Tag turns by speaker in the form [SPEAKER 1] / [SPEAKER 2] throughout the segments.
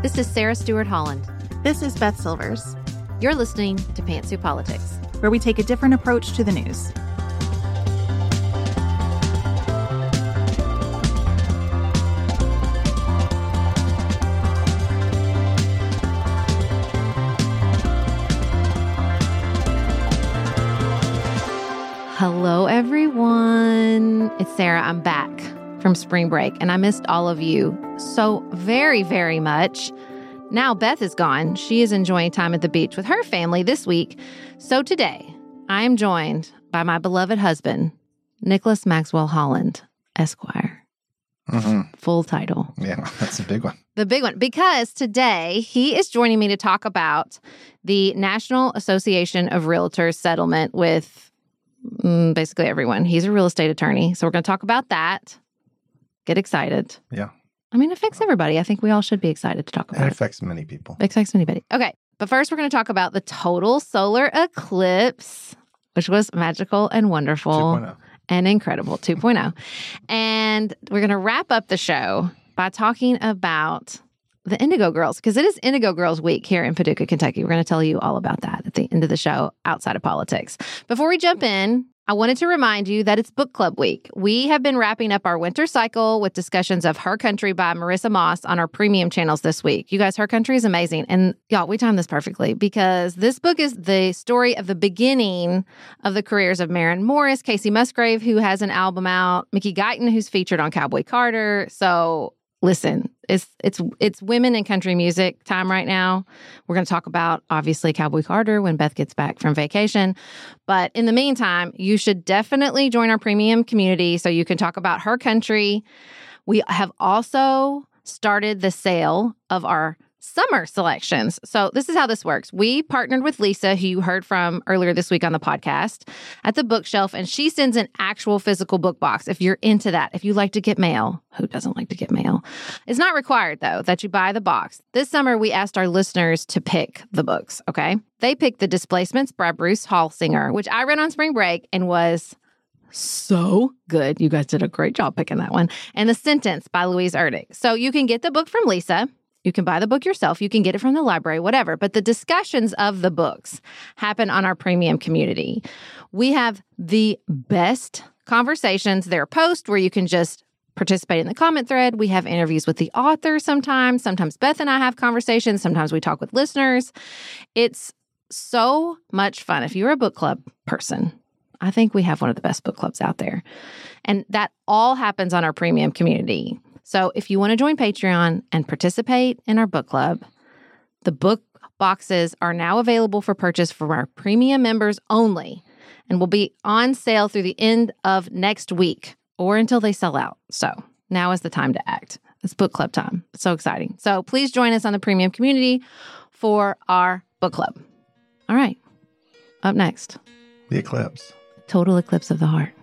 [SPEAKER 1] This is Sarah Stewart Holland.
[SPEAKER 2] This is Beth Silvers.
[SPEAKER 1] You're listening to Pantsuit Politics,
[SPEAKER 2] where we take a different approach to the news.
[SPEAKER 1] Hello, everyone. It's Sarah. I'm back from spring break, and I missed all of you so very, very much. Now Beth is gone. She is enjoying time at the beach with her family this week. So today, I am joined by my beloved husband, Nicholas Maxwell Holland, Esquire.
[SPEAKER 3] Mm-hmm.
[SPEAKER 1] Full title.
[SPEAKER 3] Yeah, that's a big one.
[SPEAKER 1] The big one, because today he is joining me to talk about the National Association of Realtors settlement with basically everyone. He's a real estate attorney, so we're going to talk about that. Get excited.
[SPEAKER 3] Yeah.
[SPEAKER 1] I mean, it affects everybody. I think we all should be excited to talk about it.
[SPEAKER 3] It affects many people.
[SPEAKER 1] It affects anybody. Okay, but first we're going to talk about the total solar eclipse, which was magical and wonderful
[SPEAKER 3] 2.0.
[SPEAKER 1] and incredible, 2.0. And we're going to wrap up the show by talking about the Indigo Girls, because it is Indigo Girls Week here in Paducah, Kentucky. We're going to tell you all about that at the end of the show outside of politics. Before we jump in, I wanted to remind you that it's book club week. We have been wrapping up our winter cycle with discussions of Her Country by Marissa Moss on our premium channels this week. You guys, Her Country is amazing. And y'all, we timed this perfectly because this book is the story of the beginning of the careers of Maren Morris, Casey Musgrave, who has an album out, Mickey Guyton, who's featured on Cowboy Carter. So listen, it's women in country music time right now. We're going to talk about, obviously, Cowboy Carter when Beth gets back from vacation. But in the meantime, you should definitely join our premium community so you can talk about Her Country. We have also started the sale of our summer selections. So this is how this works. We partnered with Lisa, who you heard from earlier this week on the podcast, at the bookshelf, and she sends an actual physical book box if you're into that. If you like to get mail, who doesn't like to get mail? It's not required, though, that you buy the box. This summer, we asked our listeners to pick the books, okay? They picked The Displacements by Bruce Halsinger, which I read on spring break and was so good. You guys did a great job picking that one. And The Sentence by Louise Erdrich. So you can get the book from Lisa. You can buy the book yourself. You can get it from the library, whatever. But the discussions of the books happen on our premium community. We have the best conversations. There are posts where you can just participate in the comment thread. We have interviews with the author sometimes. Sometimes Beth and I have conversations. Sometimes we talk with listeners. It's so much fun. If you're a book club person, I think we have one of the best book clubs out there. And that all happens on our premium community. So if you want to join Patreon and participate in our book club, the book boxes are now available for purchase for our premium members only and will be on sale through the end of next week or until they sell out. So now is the time to act. It's book club time. It's so exciting. So please join us on the premium community for our book club. All right. Up next.
[SPEAKER 3] The eclipse.
[SPEAKER 1] Total eclipse of the heart.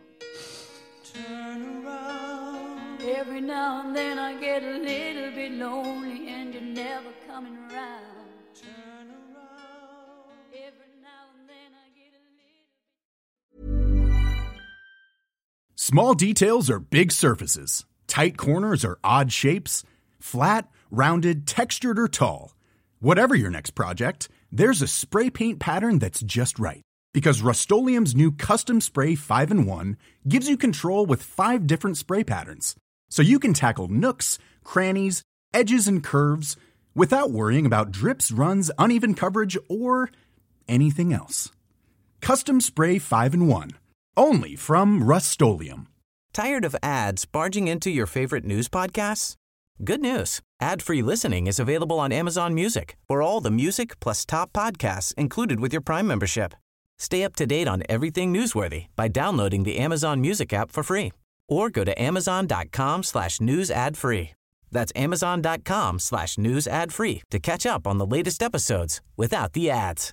[SPEAKER 4] Every now and then I get a little bit lonely and you're never coming around. Turn around. Every now and then I get a little.
[SPEAKER 5] Small details are big surfaces. Tight corners are odd shapes. Flat, rounded, textured, or tall. Whatever your next project, there's a spray paint pattern that's just right. Because Rust-Oleum's new Custom Spray 5-in-1 gives you control with 5 different spray patterns. So you can tackle nooks, crannies, edges, and curves without worrying about drips, runs, uneven coverage, or anything else. Custom Spray 5-in-1. Only from Rust-Oleum.
[SPEAKER 6] Tired of ads barging into your favorite news podcasts? Good news. Ad-free listening is available on Amazon Music for all the music plus top podcasts included with your Prime membership. Stay up to date on everything newsworthy by downloading the Amazon Music app for free. Or go to amazon.com/news ad free. That's amazon.com/news ad free to catch up on the latest episodes without the ads.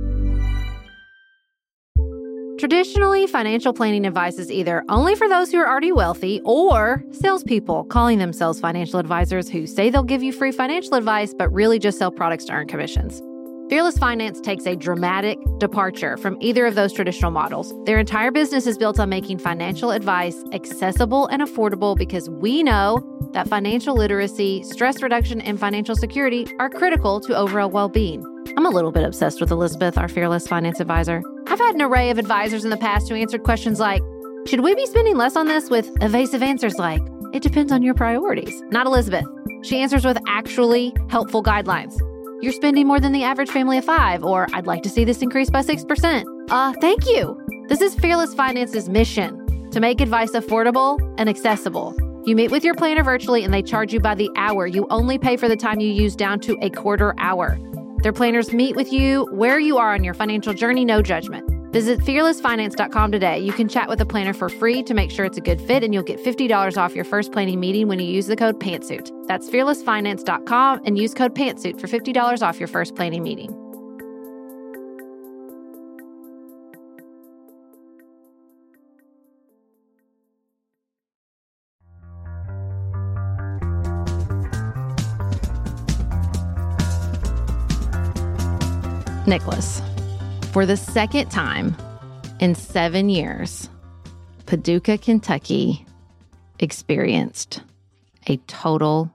[SPEAKER 1] Traditionally, financial planning advice is either only for those who are already wealthy or salespeople calling themselves financial advisors who say they'll give you free financial advice but really just sell products to earn commissions. Fearless Finance takes a dramatic departure from either of those traditional models. Their entire business is built on making financial advice accessible and affordable because we know that financial literacy, stress reduction, and financial security are critical to overall well-being. I'm a little bit obsessed with Elizabeth, our Fearless Finance advisor. I've had an array of advisors in the past who answered questions like, should we be spending less on this, with evasive answers like, it depends on your priorities. Not Elizabeth. She answers with actually helpful guidelines. You're spending more than the average family of 5, or I'd like to see this increase by 6%. Thank you. This is Fearless Finance's mission, to make advice affordable and accessible. You meet with your planner virtually and they charge you by the hour. You only pay for the time you use down to a quarter hour. Their planners meet with you where you are on your financial journey, no judgment. Visit fearlessfinance.com today. You can chat with a planner for free to make sure it's a good fit, and you'll get $50 off your first planning meeting when you use the code PANTSUIT. That's fearlessfinance.com and use code PANTSUIT for $50 off your first planning meeting. Nicholas, for the second time in 7 years, Paducah, Kentucky experienced a total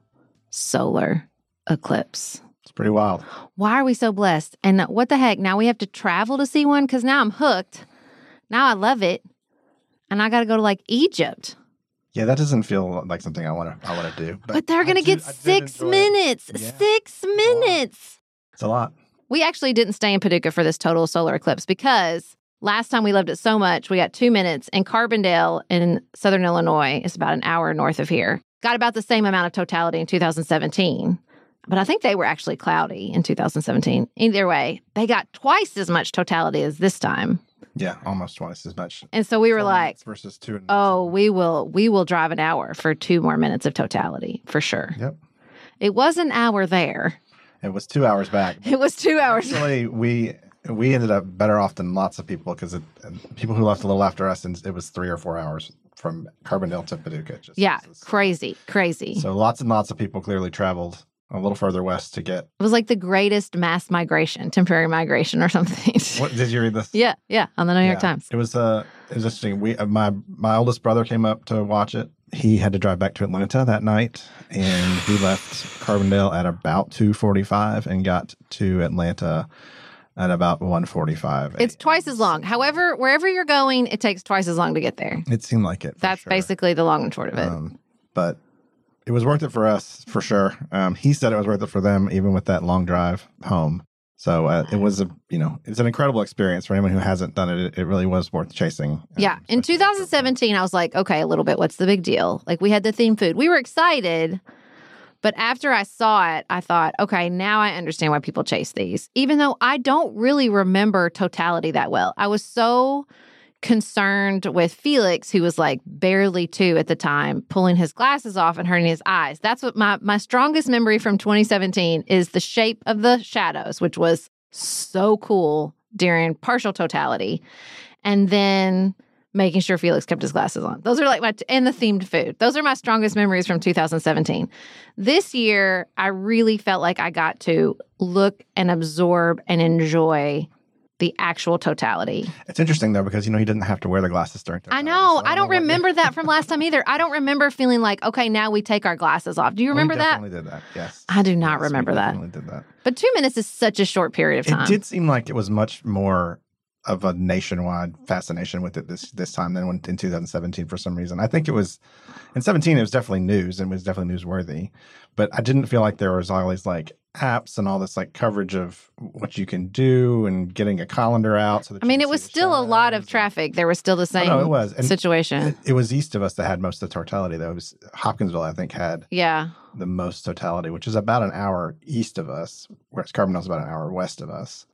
[SPEAKER 1] solar eclipse.
[SPEAKER 3] It's pretty wild.
[SPEAKER 1] Why are we so blessed? And what the heck? Now we have to travel to see one? Because now I'm hooked. Now I love it. And I got to go to like Egypt.
[SPEAKER 3] Yeah, that doesn't feel like something I want to do.
[SPEAKER 1] But they're going to get 6 minutes.
[SPEAKER 3] Yeah.
[SPEAKER 1] 6 minutes.
[SPEAKER 3] It's a lot.
[SPEAKER 1] We actually didn't stay in Paducah for this total solar eclipse because last time we loved it so much, we got 2 minutes. And Carbondale in Southern Illinois is about an hour north of here. Got about the same amount of totality in 2017. But I think they were actually cloudy in 2017. Either way, they got twice as much totality as this time.
[SPEAKER 3] Yeah, almost twice as much.
[SPEAKER 1] And so we were
[SPEAKER 3] 4
[SPEAKER 1] like,
[SPEAKER 3] minutes versus 2.
[SPEAKER 1] oh, we will drive an hour for 2 more minutes of totality, for sure.
[SPEAKER 3] Yep.
[SPEAKER 1] It was an hour there.
[SPEAKER 3] It was 2 hours back.
[SPEAKER 1] It was 2 hours.
[SPEAKER 3] Actually, we ended up better off than lots of people because people who left a little after us, and it was 3 or 4 hours from Carbondale to Paducah.
[SPEAKER 1] Yeah, crazy.
[SPEAKER 3] So lots and lots of people clearly traveled a little further west to get.
[SPEAKER 1] It was like the greatest mass migration, temporary migration or something.
[SPEAKER 3] What did you read this?
[SPEAKER 1] Yeah, on the New York Times.
[SPEAKER 3] It was interesting. We my oldest brother came up to watch it. He had to drive back to Atlanta that night, and he left Carbondale at about 2:45 and got to Atlanta at about 1:45.
[SPEAKER 1] It's twice as long. However, wherever you're going, it takes twice as long to get there.
[SPEAKER 3] It seemed like it.
[SPEAKER 1] That's
[SPEAKER 3] sure.
[SPEAKER 1] basically the long and short of it.
[SPEAKER 3] But it was worth it for us, for sure. He said it was worth it for them, even with that long drive home. So it was it's an incredible experience for anyone who hasn't done it. It really was worth chasing.
[SPEAKER 1] Yeah. In 2017, I was like, okay, a little bit. What's the big deal? Like, we had the theme food. We were excited. But after I saw it, I thought, okay, now I understand why people chase these. Even though I don't really remember totality that well. I was so concerned with Felix, who was like barely 2 at the time, pulling his glasses off and hurting his eyes. That's what my strongest memory from 2017 is, the shape of the shadows, which was so cool during partial totality. And then making sure Felix kept his glasses on. Those are like and the themed food. Those are my strongest memories from 2017. This year, I really felt like I got to look and absorb and enjoy the actual totality.
[SPEAKER 3] It's interesting, though, because, he didn't have to wear the glasses during totality.
[SPEAKER 1] I know.
[SPEAKER 3] So
[SPEAKER 1] I don't remember that from last time either. I don't remember feeling like, okay, now we take our glasses off. Do you remember that?
[SPEAKER 3] We definitely did that, yes.
[SPEAKER 1] I do not remember that.
[SPEAKER 3] We definitely did that.
[SPEAKER 1] But 2 minutes is such a short period of time.
[SPEAKER 3] It did seem like it was much more of a nationwide fascination with it this time than in 2017 for some reason. I think it was, in 2017, it was definitely news and was definitely newsworthy. But I didn't feel like there was always like apps and all this like coverage of what you can do and getting a calendar out. So that
[SPEAKER 1] it was still a lot of traffic. There was still the same
[SPEAKER 3] it was. And
[SPEAKER 1] situation.
[SPEAKER 3] It was east of us that had most of the totality, though. It was Hopkinsville, I think, had the most totality, which is about an hour east of us, whereas Carbondale's about an hour west of us.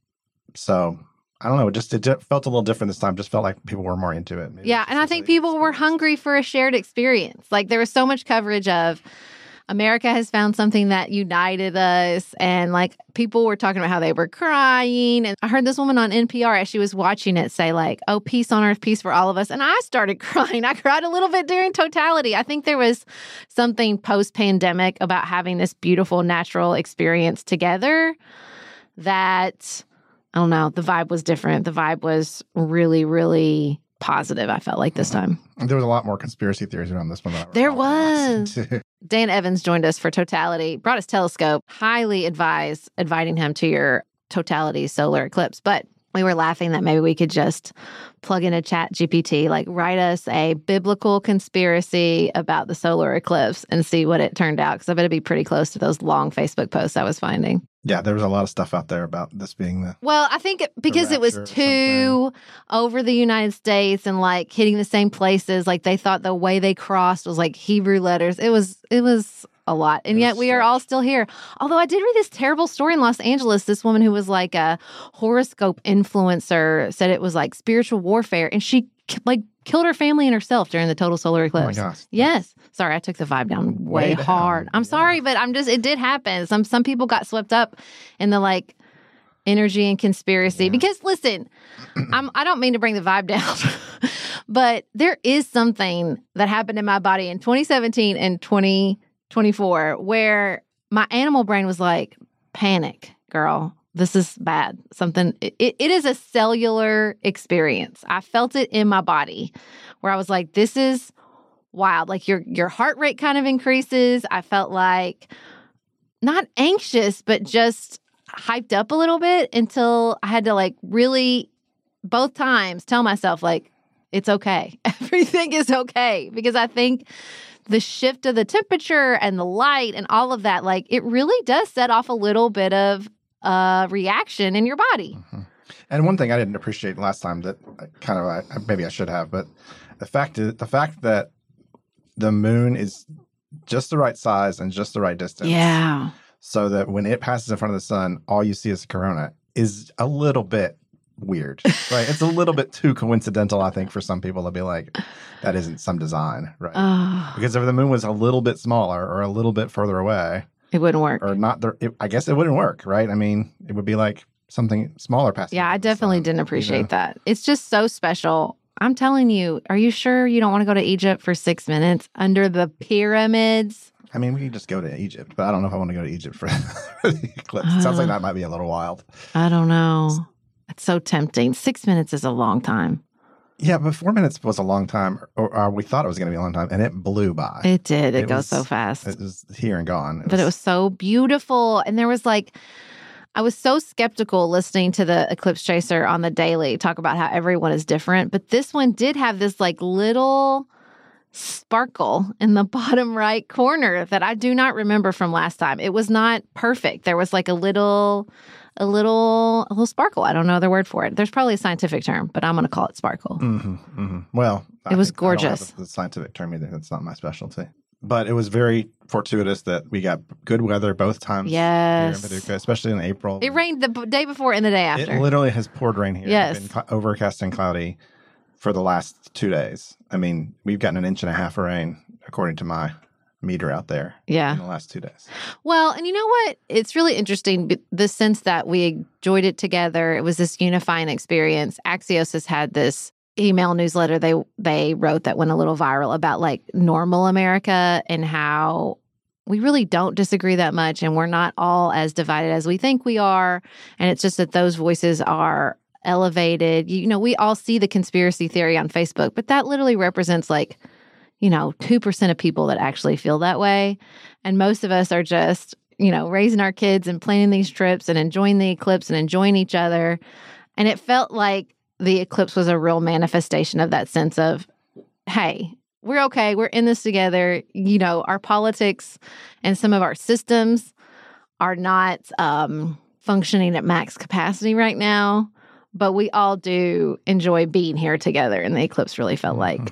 [SPEAKER 3] So I don't know. It felt a little different this time. Just felt like people were more into it.
[SPEAKER 1] Maybe and I think people were hungry for a shared experience. Like, there was so much coverage of America has found something that united us. And like, people were talking about how they were crying. And I heard this woman on NPR as she was watching it say like, oh, peace on earth, peace for all of us. And I started crying. I cried a little bit during totality. I think there was something post-pandemic about having this beautiful natural experience together that, I don't know, the vibe was different. The vibe was really, really positive, I felt like this time.
[SPEAKER 3] There was a lot more conspiracy theories around this one than I
[SPEAKER 1] There
[SPEAKER 3] recall from last
[SPEAKER 1] was.
[SPEAKER 3] two.
[SPEAKER 1] Dan Evans joined us for Totality, brought his telescope, highly inviting him to your Totality solar eclipse. But we were laughing that maybe we could just plug in a chat GPT, like write us a biblical conspiracy about the solar eclipse and see what it turned out. Because I bet it'd be pretty close to those long Facebook posts I was finding.
[SPEAKER 3] Yeah, there was a lot of stuff out there about this being the...
[SPEAKER 1] Well, I think because it was
[SPEAKER 3] rapture or
[SPEAKER 1] too over the United States and like hitting the same places, like they thought the way they crossed was like Hebrew letters. It was a lot. And yet we are all still here. Although I did read this terrible story in Los Angeles. This woman who was like a horoscope influencer said it was like spiritual warfare. And she like killed her family and herself during the total solar eclipse.
[SPEAKER 3] Oh my gosh.
[SPEAKER 1] Yes. Sorry, I took the vibe down way
[SPEAKER 3] down.
[SPEAKER 1] hard. I'm sorry, but it did happen. Some people got swept up in the like energy and conspiracy. Because listen, I don't mean to bring the vibe down, but there is something that happened in my body in 2017 and 2024 where my animal brain was like, panic, girl. This is bad. Something, it is a cellular experience. I felt it in my body where I was like, this is wild. Like your heart rate kind of increases. I felt like not anxious, but just hyped up a little bit until I had to like really both times tell myself like, it's okay. Everything is okay. Because I think the shift of the temperature and the light and all of that, like it really does set off a little bit of reaction in your body.
[SPEAKER 3] Mm-hmm. And one thing I didn't appreciate last time that maybe I should have, but the fact that the moon is just the right size and just the right distance.
[SPEAKER 1] Yeah.
[SPEAKER 3] So that when it passes in front of the sun, all you see is a corona is a little bit weird, right? It's a little bit too coincidental, I think, for some people to be like, that isn't some design, right? Because if the moon was a little bit smaller or a little bit further away,
[SPEAKER 1] it wouldn't work.
[SPEAKER 3] Or not, I guess it wouldn't work, right? I mean, it would be like something smaller passing.
[SPEAKER 1] Yeah, I definitely didn't appreciate that. It's just so special. I'm telling you, are you sure you don't want to go to Egypt for 6 minutes under the pyramids?
[SPEAKER 3] I mean, we can just go to Egypt, but I don't know if I want to go to Egypt for the eclipse. It sounds like that might be a little wild.
[SPEAKER 1] I don't know. It's so tempting. 6 minutes is a long time.
[SPEAKER 3] Yeah, but 4 minutes was a long time, or we thought it was going to be a long time, and it blew by.
[SPEAKER 1] It did. It goes so fast.
[SPEAKER 3] It was here and gone.
[SPEAKER 1] But it was so beautiful. And there was like, I was so skeptical listening to the Eclipse Chaser on the daily talk about how everyone is different. But this one did have this like little sparkle in the bottom right corner that I do not remember from last time. It was not perfect. There was like a little sparkle. I don't know the word for it. There's probably a scientific term, but I'm going to call it sparkle.
[SPEAKER 3] Mm-hmm, mm-hmm. Well,
[SPEAKER 1] it was gorgeous.
[SPEAKER 3] I don't have the scientific term either. That's not my specialty. But it was very fortuitous that we got good weather both times.
[SPEAKER 1] Yes.
[SPEAKER 3] Here in Paducah, especially in April.
[SPEAKER 1] It rained the day before and the day after.
[SPEAKER 3] It literally has poured rain here.
[SPEAKER 1] Yes.
[SPEAKER 3] It's been overcast and cloudy for the last 2 days. I mean, we've gotten 1.5 inches of rain, according to my meter out there.
[SPEAKER 1] Yeah.
[SPEAKER 3] In the last 2 days.
[SPEAKER 1] Well, and you know what? It's really interesting, the sense that we enjoyed it together. It was this unifying experience. Axios has had this email newsletter they wrote that went a little viral about like normal America and how we really don't disagree that much and we're not all as divided as we think we are. And it's just that those voices are elevated. You know, we all see the conspiracy theory on Facebook, but that literally represents like, 2% of people that actually feel that way. And most of us are just, raising our kids and planning these trips and enjoying the eclipse and enjoying each other. And it felt like the eclipse was a real manifestation of that sense of, hey, we're okay. We're in this together. Our politics and some of our systems are not functioning at max capacity right now, but we all do enjoy being here together. And the eclipse really felt like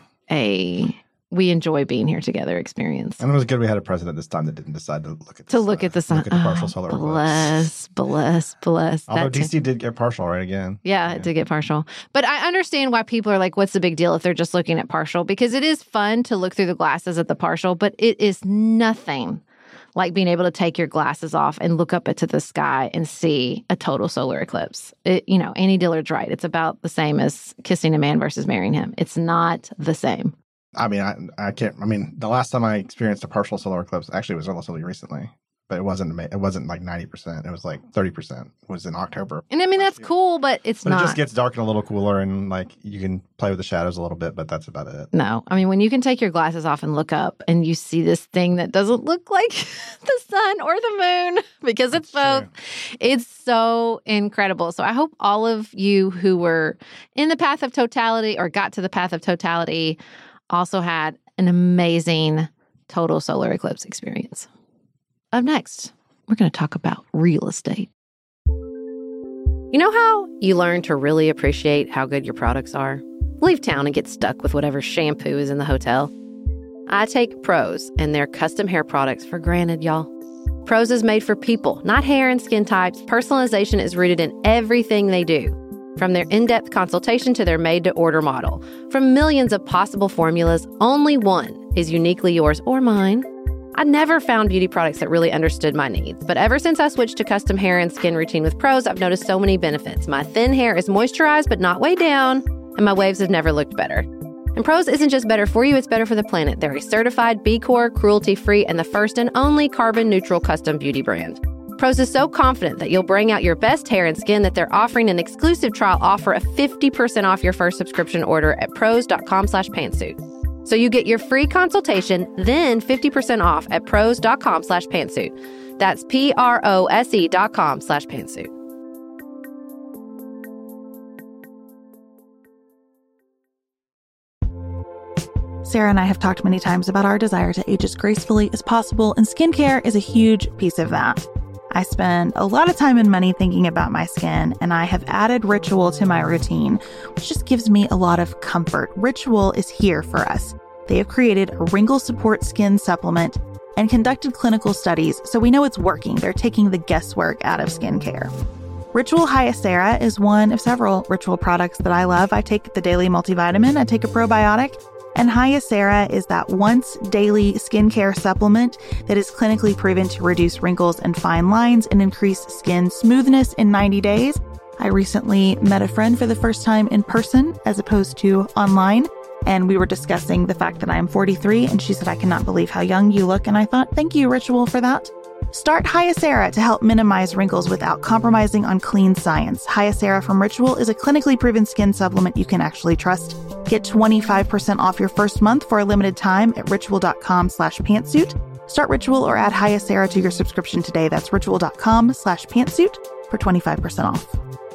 [SPEAKER 1] we enjoy being here together experience.
[SPEAKER 3] And it was good we had a president this time that didn't decide to look at
[SPEAKER 1] look at the sun.
[SPEAKER 3] Look at the partial solar eclipse.
[SPEAKER 1] Bless.
[SPEAKER 3] Although DC did get partial, right, again.
[SPEAKER 1] Yeah, it did get partial. But I understand why people are like, what's the big deal if they're just looking at partial? Because it is fun to look through the glasses at the partial, but it is nothing like being able to take your glasses off and look up into the sky and see a total solar eclipse. Annie Dillard's right. It's about the same as kissing a man versus marrying him. It's not the same.
[SPEAKER 3] I mean, I can't. I mean, the last time I experienced a partial solar eclipse actually was relatively recently. but it wasn't like 90%. It was like 30% was in October.
[SPEAKER 1] And I mean, that's cool, but it's
[SPEAKER 3] But
[SPEAKER 1] not.
[SPEAKER 3] it just gets dark and a little cooler, and like you can play with the shadows a little bit, but that's about it.
[SPEAKER 1] No. I mean, when you can take your glasses off and look up and you see this thing that doesn't look like the sun or the moon because it's both, it's so incredible. So I hope all of you who were in the path of totality or got to the path of totality also had an amazing total solar eclipse experience. Up next, we're going to talk about real estate. You know how you learn to really appreciate how good your products are? Leave town and get stuck with whatever shampoo is in the hotel. I take Prose and their custom hair products for granted, y'all. Prose is made for people, not hair and skin types. Personalization is rooted in everything they do. From their in-depth consultation to their made-to-order model. From millions of possible formulas, only one is uniquely yours or mine. I never found beauty products that really understood my needs, but ever since I switched to custom hair and skin routine with Prose, I've noticed so many benefits. My thin hair is moisturized but not weighed down, and my waves have never looked better. And Prose isn't just better for you, it's better for the planet. They're a certified B Corp, cruelty-free, and the first and only carbon-neutral custom beauty brand. Prose is so confident that you'll bring out your best hair and skin that they're offering an exclusive trial offer of 50% off your first subscription order at prose.com/pantsuit. So you get your free consultation, then 50% off at prose.com/pantsuit. That's prose.com/pantsuit.
[SPEAKER 2] Sarah and I have talked many times about our desire to age as gracefully as possible, and skincare is a huge piece of that. I spend a lot of time and money thinking about my skin, and I have added Ritual to my routine, which just gives me a lot of comfort. Ritual is here for us. They have created a wrinkle support skin supplement and conducted clinical studies, so we know it's working. They're taking the guesswork out of skincare. Ritual Hyacera is one of several Ritual products that I love. I take the daily multivitamin, I take a probiotic, and Hyacera is that once daily skincare supplement that is clinically proven to reduce wrinkles and fine lines and increase skin smoothness in 90 days. I recently met a friend for the first time in person as opposed to online, and we were discussing the fact that I am 43, and she said, "I cannot believe how young you look." And I thought, thank you, Ritual, for that. Start Hyacera to help minimize wrinkles without compromising on clean science. Hyacera from Ritual is a clinically proven skin supplement you can actually trust. Get 25% off your first month for a limited time at ritual.com/pantsuit. Start Ritual or add Hyacera to your subscription today. That's ritual.com/pantsuit for 25% off.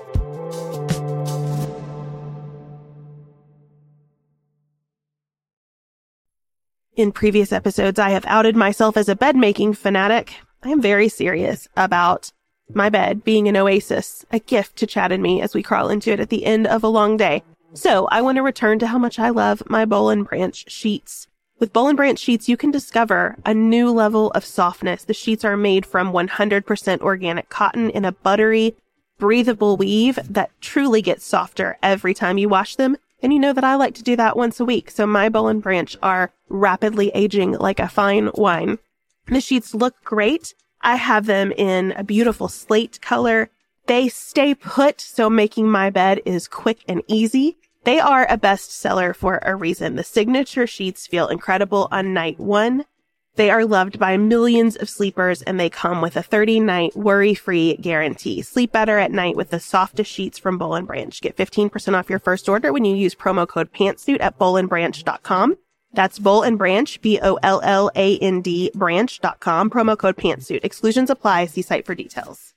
[SPEAKER 7] In previous episodes, I have outed myself as a bed-making fanatic. I am very serious about my bed being an oasis, a gift to Chad and me as we crawl into it at the end of a long day. So I want to return to how much I love my Boll & Branch sheets. With Boll & Branch sheets, you can discover a new level of softness. The sheets are made from 100% organic cotton in a buttery, breathable weave that truly gets softer every time you wash them. And you know that I like to do that once a week, so my Boll & Branch are rapidly aging like a fine wine. The sheets look great. I have them in a beautiful slate color. They stay put, so making my bed is quick and easy. They are a bestseller for a reason. The signature sheets feel incredible on night one. They are loved by millions of sleepers, and they come with a 30-night worry-free guarantee. Sleep better at night with the softest sheets from Boll & Branch. Get 15% off your first order when you use promo code PANTSUIT at bollandbranch.com. That's Boll & Branch, BOLLAND branch.com, promo code PANTSUIT. Exclusions apply. See site for details.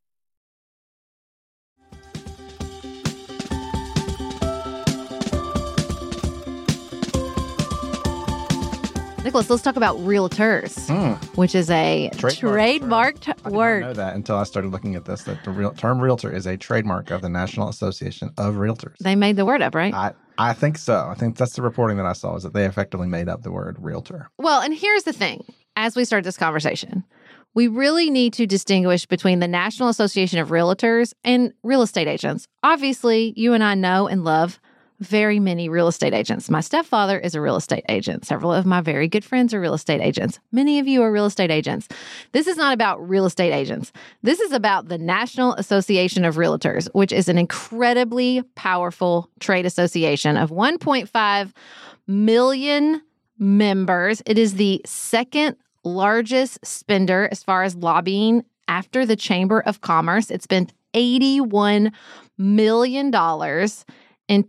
[SPEAKER 1] Nicholas, let's talk about realtors, which is a trademarked word.
[SPEAKER 3] I did not know that until I started looking at this, that the term realtor is a trademark of the National Association of Realtors.
[SPEAKER 1] They made the word up, right?
[SPEAKER 3] I think so. I think that's the reporting that I saw, is that they effectively made up the word realtor.
[SPEAKER 1] Well, and here's the thing. As we start this conversation, we really need to distinguish between the National Association of Realtors and real estate agents. Obviously, you and I know and love very many real estate agents. My stepfather is a real estate agent. Several of my very good friends are real estate agents. Many of you are real estate agents. This is not about real estate agents. This is about the National Association of Realtors, which is an incredibly powerful trade association of 1.5 million members. It is the second largest spender as far as lobbying after the Chamber of Commerce. It spent $81 million in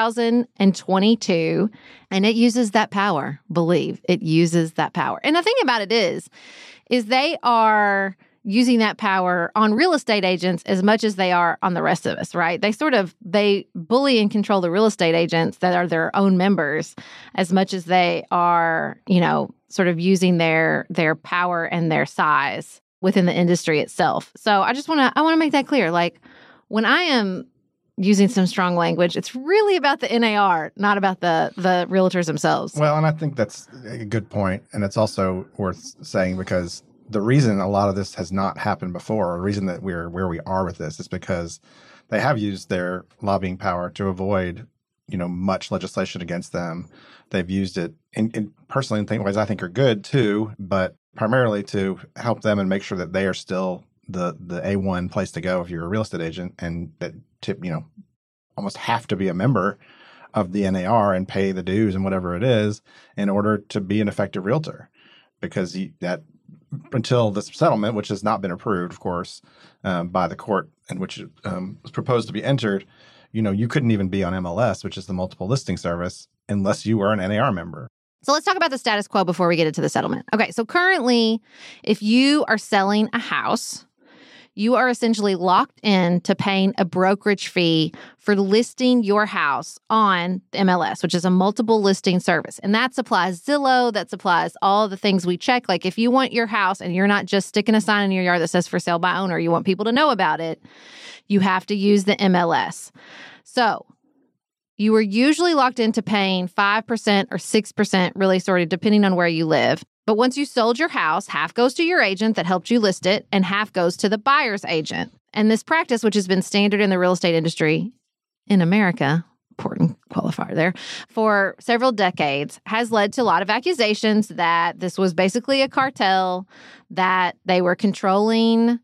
[SPEAKER 1] 2022, and it uses that power. Believe it uses that power. And the thing about it is they are using that power on real estate agents as much as they are on the rest of us, right? They bully and control the real estate agents that are their own members as much as they are, sort of using their power and their size within the industry itself. So I want to make that clear. Like, when I am using some strong language, it's really about the NAR, not about the realtors themselves.
[SPEAKER 3] Well, and I think that's a good point. And it's also worth saying because the reason a lot of this has not happened before, or the reason that we're where we are with this, is because they have used their lobbying power to avoid, much legislation against them. They've used it in personally in ways I think are good too, but primarily to help them and make sure that they are still the A1 place to go if you're a real estate agent, and that almost have to be a member of the NAR and pay the dues and whatever it is in order to be an effective realtor, because until this settlement, which has not been approved, of course, by the court, and which was proposed to be entered, you couldn't even be on MLS, which is the multiple listing service, unless you were an NAR member.
[SPEAKER 1] So let's talk about the status quo before we get into the settlement. Okay, so currently, if you are selling a house, you are essentially locked in to paying a brokerage fee for listing your house on the MLS, which is a multiple listing service. And that supplies Zillow, that supplies all the things we check. Like, if you want your house and you're not just sticking a sign in your yard that says for sale by owner, you want people to know about it, you have to use the MLS. So you are usually locked into paying 5% or 6%, really sort of depending on where you live. But once you sold your house, half goes to your agent that helped you list it, and half goes to the buyer's agent. And this practice, which has been standard in the real estate industry in America, important qualifier there, for several decades, has led to a lot of accusations that this was basically a cartel, that they were controlling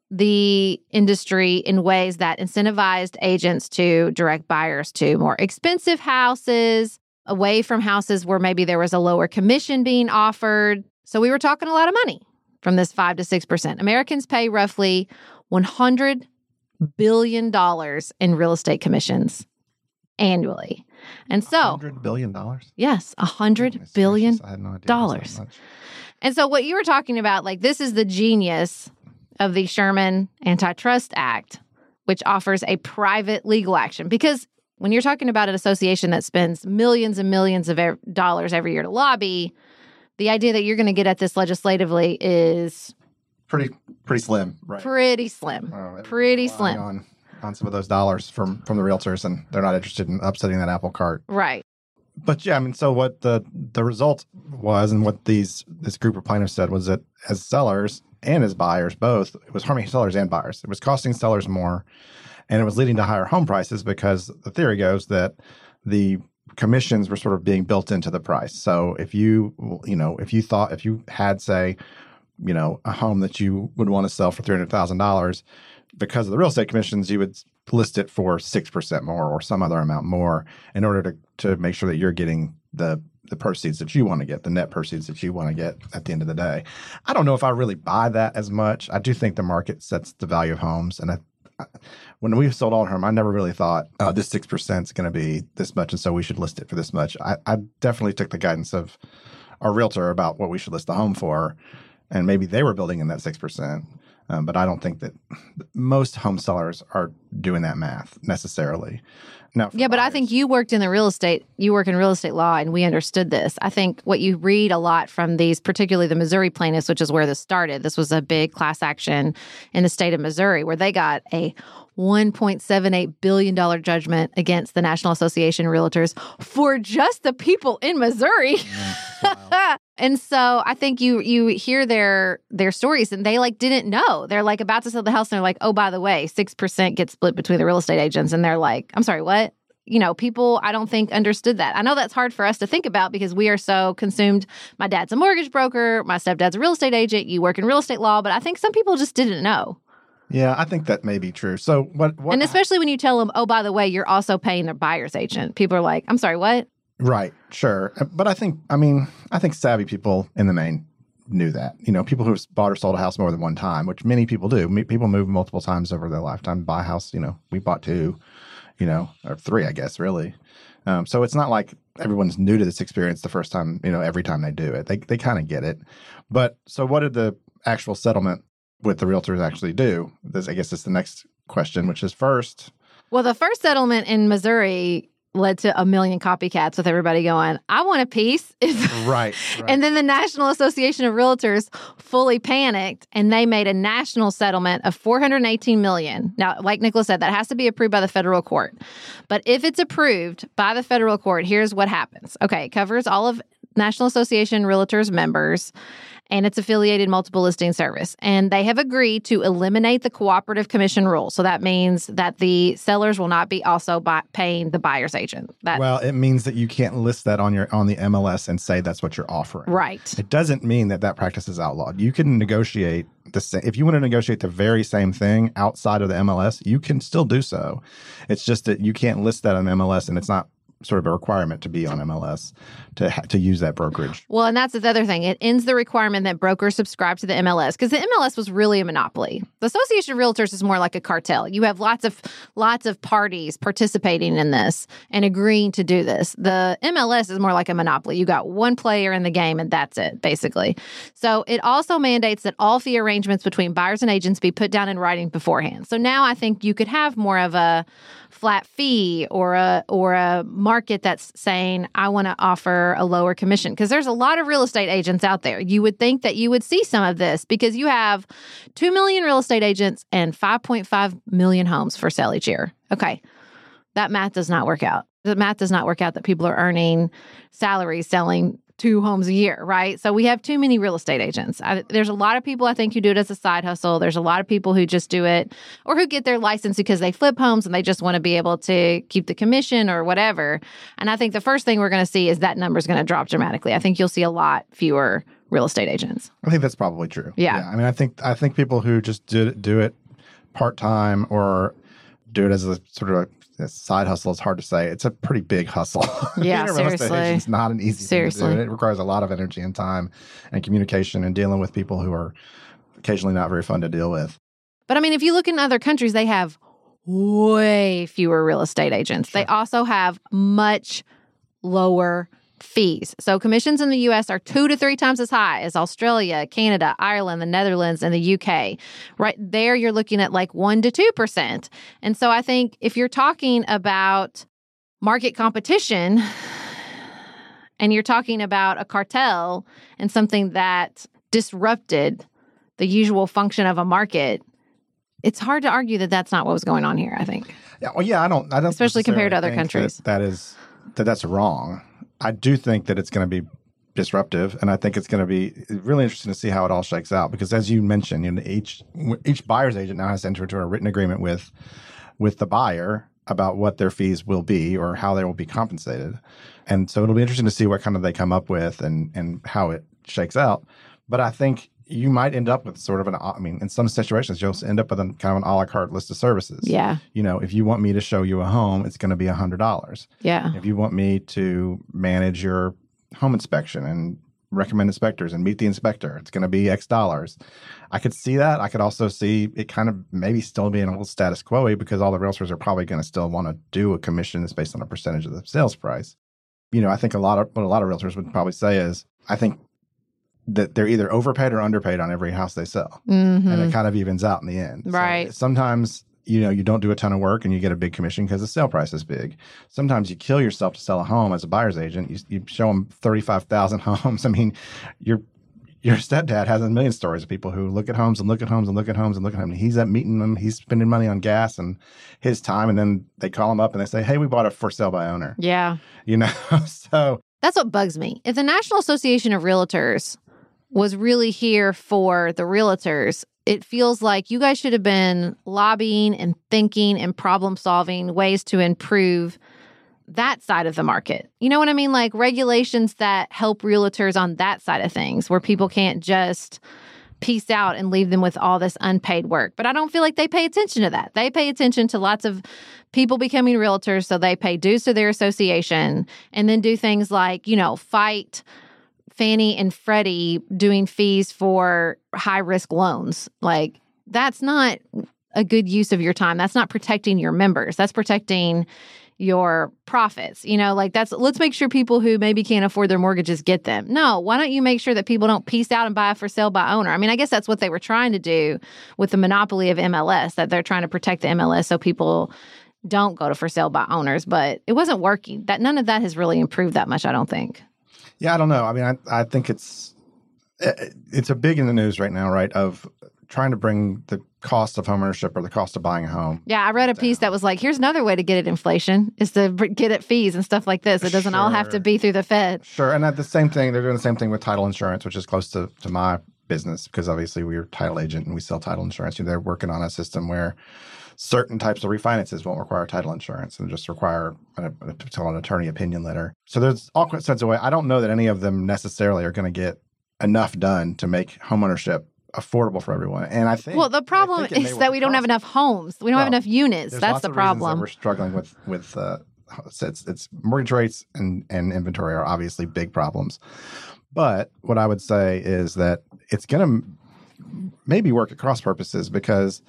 [SPEAKER 1] the industry in ways that incentivized agents to direct buyers to more expensive houses, away from houses where maybe there was a lower commission being offered. So we were talking a lot of money from this 5 to 6%. Americans pay roughly $100 billion in real estate commissions annually. And so
[SPEAKER 3] $100 billion?
[SPEAKER 1] Yes, $100 billion.
[SPEAKER 3] I had no idea it was that much.
[SPEAKER 1] And so what you were talking about, like, this is the genius of the Sherman Antitrust Act, which offers a private legal action. Because when you're talking about an association that spends millions and millions of dollars every year to lobby, the idea that you're going to get at this legislatively is
[SPEAKER 3] pretty slim, right?
[SPEAKER 1] Pretty slim. Pretty slim.
[SPEAKER 3] On some of those dollars from the realtors, and they're not interested in upsetting that apple cart.
[SPEAKER 1] Right.
[SPEAKER 3] But yeah, I mean, so what the result was, and what this group of plaintiffs said, was that as sellers and as buyers both, it was harming sellers and buyers. It was costing sellers more, and it was leading to higher home prices, because the theory goes that the commissions were sort of being built into the price. So if you had, say, a home that you would want to sell for $300,000, because of the real estate commissions, you would list it for 6% more or some other amount more in order to make sure that you're getting the proceeds that you want to get, the net proceeds that you want to get at the end of the day. I don't know if I really buy that as much. I do think the market sets the value of homes. And when we sold Aldenham, I never really thought, this 6% is going to be this much, and so we should list it for this much. I definitely took the guidance of our realtor about what we should list the home for, and maybe they were building in that 6%. But I don't think that most home sellers are doing that math necessarily. Now,
[SPEAKER 1] yeah, but I think you work in real estate law, and we understood this. I think what you read a lot from these, particularly the Missouri plaintiffs, which is where this started. This was a big class action in the state of Missouri, where they got a $1.78 billion judgment against the National Association of Realtors for just the people in Missouri. Yeah, and so I think you hear their stories, and they didn't know. They're about to sell the house, and they're like, oh, by the way, 6% gets split between the real estate agents. And they're like, I'm sorry, what? People, I don't think, understood that. I know that's hard for us to think about because we are so consumed. My dad's a mortgage broker. My stepdad's a real estate agent. You work in real estate law. But I think some people just didn't know.
[SPEAKER 3] Yeah, I think that may be true. So what?
[SPEAKER 1] And especially when you tell them, oh, by the way, you're also paying the buyer's agent. People are like, I'm sorry, what?
[SPEAKER 3] Right, sure. But I think savvy people in the main knew that. People who've bought or sold a house more than one time, which many people do. People move multiple times over their lifetime, buy a house. We bought 2, or 3, I guess, really. So it's not like everyone's new to this experience the first time, every time they do it. They kind of get it. But so what did the actual settlement with the realtors actually do? I guess is the next question, which is first.
[SPEAKER 1] Well, the first settlement in Missouri led to 1 million copycats with everybody going, I want a piece.
[SPEAKER 3] Right.
[SPEAKER 1] And then the National Association of Realtors fully panicked, and they made a national settlement of $418 million. Now, like Nicholas said, that has to be approved by the federal court. But if it's approved by the federal court, here's what happens. Okay, it covers all of National Association Realtors members and its affiliated multiple listing service. And they have agreed to eliminate the cooperative commission rule. So that means that the sellers will not be also paying the buyer's agent.
[SPEAKER 3] Well, it means that you can't list that on the MLS and say that's what you're offering.
[SPEAKER 1] Right.
[SPEAKER 3] It doesn't mean that practice is outlawed. You can negotiate if you want to negotiate the very same thing outside of the MLS, you can still do so. It's just that you can't list that on MLS, and it's not sort of a requirement to be on MLS to use that brokerage. Well,
[SPEAKER 1] and that's the other thing. It ends the requirement that brokers subscribe to the MLS, because the MLS was really a monopoly. The Association of Realtors is more like a cartel. You have lots of parties participating in this and agreeing to do this. The MLS is more like a monopoly. You got one player in the game, and that's it, basically. So it also mandates that all fee arrangements between buyers and agents be put down in writing beforehand. So now I think you could have more of a flat fee or a market that's saying, I want to offer a lower commission. Because there's a lot of real estate agents out there. You would think that you would see some of this because you have 2 million real estate agents and 5.5 million homes for sale each year. Okay, that math does not work out. The math does not work out that people are earning salaries selling 2 homes a year, right? So we have too many real estate agents. There's a lot of people, I think, who do it as a side hustle. There's a lot of people who just do it or who get their license because they flip homes and they just want to be able to keep the commission or whatever. And I think the first thing we're going to see is that number is going to drop dramatically. I think you'll see a lot fewer real estate agents.
[SPEAKER 3] I think that's probably true.
[SPEAKER 1] Yeah.
[SPEAKER 3] I mean, I think people who just do it part-time or do it as a sort of a side hustle, it's hard to say. It's a pretty big hustle.
[SPEAKER 1] Yeah,
[SPEAKER 3] Real estate agent's not an easy thing to do. It requires a lot of energy and time and communication and dealing with people who are occasionally not very fun to deal with.
[SPEAKER 1] But I mean, if you look in other countries, they have way fewer real estate agents. Sure. They also have much lower fees. So commissions in the U.S. are 2 to 3 times as high as Australia, Canada, Ireland, the Netherlands, and the U.K. Right there, you're looking at like 1 to 2%. And so I think if you're talking about market competition and you're talking about a cartel and something that disrupted the usual function of a market, it's hard to argue that that's not what was going on here, I think.
[SPEAKER 3] Yeah, well, yeah, I don't
[SPEAKER 1] especially compared to other countries.
[SPEAKER 3] That's wrong. I do think that it's going to be disruptive, and I think it's going to be really interesting to see how it all shakes out. Because as you mentioned, each buyer's agent now has to enter into a written agreement with the buyer about what their fees will be or how they will be compensated. And so it'll be interesting to see what kind of they come up with and how it shakes out. But I think you might end up with sort of in some situations, you'll end up with kind of an a la carte list of services.
[SPEAKER 1] Yeah.
[SPEAKER 3] If you want me to show you a home, it's going to be $100.
[SPEAKER 1] Yeah.
[SPEAKER 3] If you want me to manage your home inspection and recommend inspectors and meet the inspector, it's going to be X dollars. I could see that. I could also see it kind of maybe still being a little status quo because all the realtors are probably going to still want to do a commission that's based on a percentage of the sales price. I think what a lot of realtors would probably say is, I think that they're either overpaid or underpaid on every house they sell.
[SPEAKER 1] Mm-hmm.
[SPEAKER 3] And it kind of evens out in the end.
[SPEAKER 1] Right.
[SPEAKER 3] So sometimes, you don't do a ton of work and you get a big commission because the sale price is big. Sometimes you kill yourself to sell a home as a buyer's agent. You show them 35,000 homes. I mean, your stepdad has a million stories of people who look at homes and look at homes and look at homes and look at them. He's at meeting them. He's spending money on gas and his time. And then they call him up and they say, hey, we bought it for sale by owner.
[SPEAKER 1] Yeah.
[SPEAKER 3] So
[SPEAKER 1] that's what bugs me. If the National Association of Realtors was really here for the realtors, it feels like you guys should have been lobbying and thinking and problem solving ways to improve that side of the market. You know what I mean? Like regulations that help realtors on that side of things where people can't just peace out and leave them with all this unpaid work. But I don't feel like they pay attention to that. They pay attention to lots of people becoming realtors, so they pay dues to their association and then do things like, fight Fannie and Freddie doing fees for high risk loans. Like, that's not a good use of your time. That's not protecting your members. That's protecting your profits. Let's make sure people who maybe can't afford their mortgages get them. No, why don't you make sure that people don't piece out and buy a for sale by owner? I mean, I guess that's what they were trying to do with the monopoly of MLS, that they're trying to protect the MLS so people don't go to for sale by owners, but it wasn't working. That none of that has really improved that much, I don't think.
[SPEAKER 3] Yeah, I don't know. I mean, I think it's a big in the news right now, right, of trying to bring the cost of homeownership or the cost of buying a home.
[SPEAKER 1] Yeah, I read a piece that was like, here's another way to get at inflation is to get at fees and stuff like this. It doesn't all have to be through the Fed.
[SPEAKER 3] Sure. And at the same thing, they're doing the same thing with title insurance, which is close to my business because obviously we're a title agent and we sell title insurance. They're working on a system where certain types of refinances won't require title insurance and just require an attorney opinion letter. So there's all sorts of ways. I don't know that any of them necessarily are going to get enough done to make homeownership affordable for everyone. And I think
[SPEAKER 1] the problem is that we don't have enough homes. We don't have enough units. That's the problem.
[SPEAKER 3] We're struggling with it's mortgage rates and inventory are obviously big problems. But what I would say is that it's going to maybe work at cross purposes because,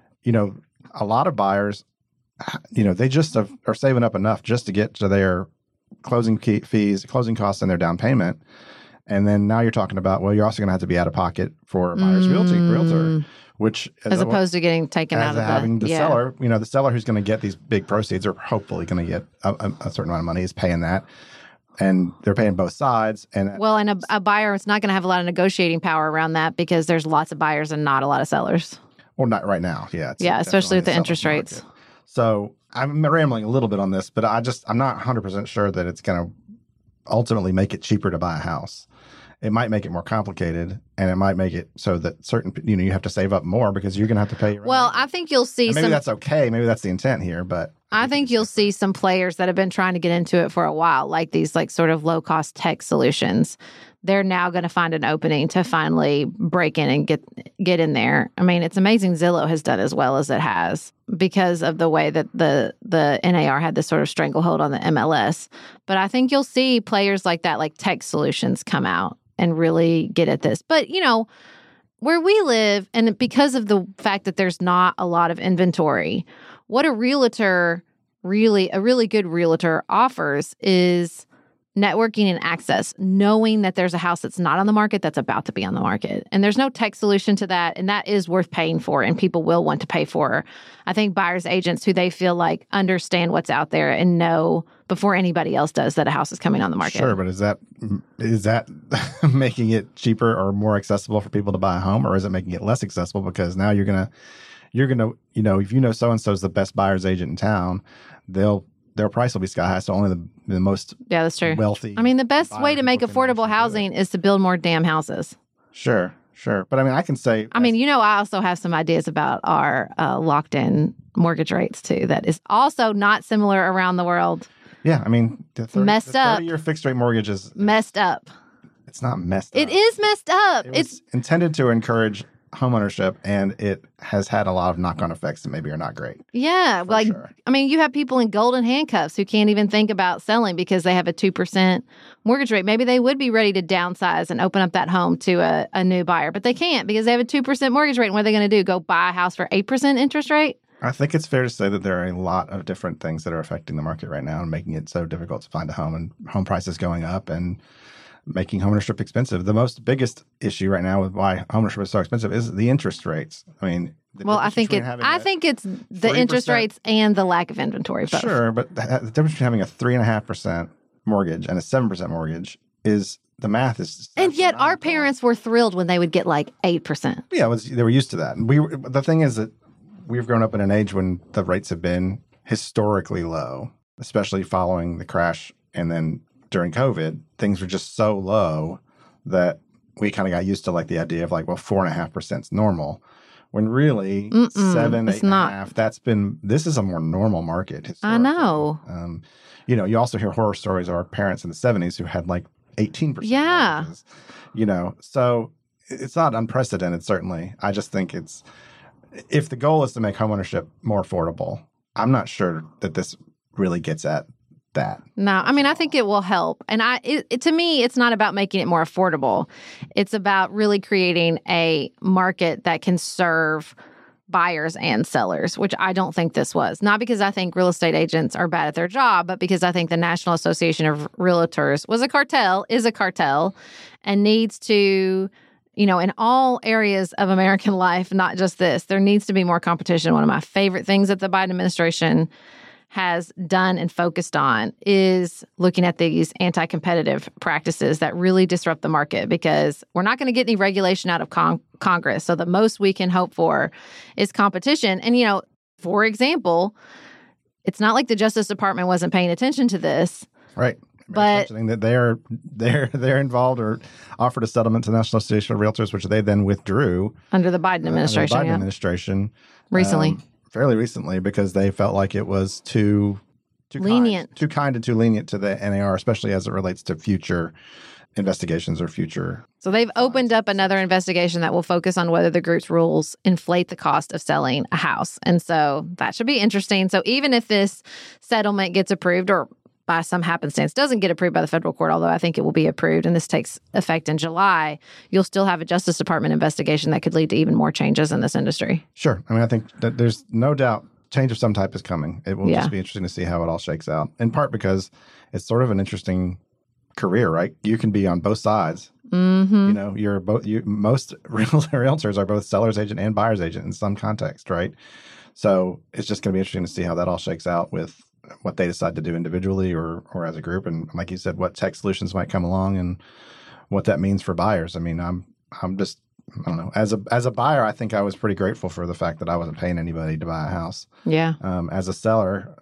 [SPEAKER 3] a lot of buyers, they just are saving up enough just to get to their closing fees, closing costs, and their down payment. And then now you're talking about, well, you're also going to have to be out of pocket for a buyer's realtor, which
[SPEAKER 1] as opposed to getting taken out of
[SPEAKER 3] having the seller, the seller who's going to get these big proceeds or hopefully going to get a certain amount of money is paying that. And they're paying both sides. And
[SPEAKER 1] a buyer is not going to have a lot of negotiating power around that because there's lots of buyers and not a lot of sellers.
[SPEAKER 3] Well, not right now. Yeah.
[SPEAKER 1] Especially with the interest rates.
[SPEAKER 3] So I'm rambling a little bit on this, but I'm not 100% sure that it's going to ultimately make it cheaper to buy a house. It might make it more complicated, and it might make it so that certain, you have to save up more because you're going to have to pay your own.
[SPEAKER 1] I think you'll see
[SPEAKER 3] maybe that's okay. Maybe that's the intent here, but
[SPEAKER 1] I think you'll see some players that have been trying to get into it for a while, like these sort of low-cost tech solutions. They're now going to find an opening to finally break in and get in there. I mean, it's amazing Zillow has done as well as it has because of the way that the NAR had this sort of stranglehold on the MLS. But I think you'll see players like that, like tech solutions, come out and really get at this. But, where we live, and because of the fact that there's not a lot of inventory, what a really good realtor offers is networking and access, knowing that there's a house that's not on the market that's about to be on the market. And there's no tech solution to that, and that is worth paying for, and people will want to pay for. I think buyers agents who they feel like understand what's out there and know before anybody else does that a house is coming on the market.
[SPEAKER 3] Sure, but is that making it cheaper or more accessible for people to buy a home, or is it making it less accessible because now you're gonna if so and so is the best buyer's agent in town, their price will be sky high. So only the most
[SPEAKER 1] that's true.
[SPEAKER 3] Wealthy.
[SPEAKER 1] I mean, the best way to make affordable housing is to build more damn houses.
[SPEAKER 3] Sure. But I mean, I can say.
[SPEAKER 1] I also have some ideas about our locked-in mortgage rates too. That is also not similar around the world.
[SPEAKER 3] Yeah, I mean, the 30-year fixed rate mortgage is
[SPEAKER 1] messed up.
[SPEAKER 3] It's not messed up.
[SPEAKER 1] It is messed up.
[SPEAKER 3] It's intended to encourage homeownership, and it has had a lot of knock-on effects that maybe are not great.
[SPEAKER 1] Yeah,
[SPEAKER 3] sure.
[SPEAKER 1] I mean, you have people in golden handcuffs who can't even think about selling because they have a 2% mortgage rate. Maybe they would be ready to downsize and open up that home to a new buyer, but they can't because they have a 2% mortgage rate. And what are they going to do? Go buy a house for 8% interest rate?
[SPEAKER 3] I think it's fair to say that there are a lot of different things that are affecting the market right now and making it so difficult to find a home, and home prices going up and making homeownership expensive. The biggest issue right now with why homeownership is so expensive is the interest rates. I mean,
[SPEAKER 1] I think it's the interest rates and the lack of inventory. Both.
[SPEAKER 3] Sure, but the difference between having a 3.5% mortgage and a 7% mortgage is the math is.
[SPEAKER 1] And yet, our parents were thrilled when they would get like 8%.
[SPEAKER 3] Yeah, they were used to that. And the thing is that we've grown up in an age when the rates have been historically low, especially following the crash, and then during COVID, things were just so low that we kind of got used to like the idea of like, well, 4.5% is normal, when really 7, 8.5. This is a more normal market.
[SPEAKER 1] I know.
[SPEAKER 3] You also hear horror stories of our parents in the 70s who had like 18%.
[SPEAKER 1] Yeah.
[SPEAKER 3] Mortgages, so it's not unprecedented. Certainly, I just think if the goal is to make homeownership more affordable, I'm not sure that this really gets at that.
[SPEAKER 1] No, I mean, I think it will help. And to me, it's not about making it more affordable. It's about really creating a market that can serve buyers and sellers, which I don't think this was. Not because I think real estate agents are bad at their job, but because I think the National Association of Realtors is a cartel, and needs to, in all areas of American life, not just this, there needs to be more competition. One of my favorite things that the Biden administration has done and focused on is looking at these anti-competitive practices that really disrupt the market, because we're not going to get any regulation out of Congress. So the most we can hope for is competition. And, for example, it's not like the Justice Department wasn't paying attention to this.
[SPEAKER 3] Right.
[SPEAKER 1] But
[SPEAKER 3] mentioning that they're involved or offered a settlement to the National Association of Realtors, which they then withdrew
[SPEAKER 1] under the Biden administration.
[SPEAKER 3] Administration.
[SPEAKER 1] Recently.
[SPEAKER 3] Fairly recently, because they felt like it was too
[SPEAKER 1] lenient,
[SPEAKER 3] too kind and too lenient to the NAR, especially as it relates to future investigations or future.
[SPEAKER 1] So they've opened up another investigation that will focus on whether the group's rules inflate the cost of selling a house. And so that should be interesting. So even if this settlement gets approved, or by some happenstance doesn't get approved by the federal court, although I think it will be approved, and this takes effect in July, you'll still have a Justice Department investigation that could lead to even more changes in this industry.
[SPEAKER 3] Sure. I mean, I think that there's no doubt change of some type is coming. It will just be interesting to see how it all shakes out, in part because it's sort of an interesting career, right? You can be on both sides.
[SPEAKER 1] Mm-hmm.
[SPEAKER 3] You're both. Most realtors are both seller's agent and buyer's agent in some context, right? So it's just going to be interesting to see how that all shakes out with what they decide to do individually or as a group. And like you said, what tech solutions might come along and what that means for buyers. I mean, I don't know. As a buyer, I think I was pretty grateful for the fact that I wasn't paying anybody to buy a house.
[SPEAKER 1] Yeah.
[SPEAKER 3] As a seller,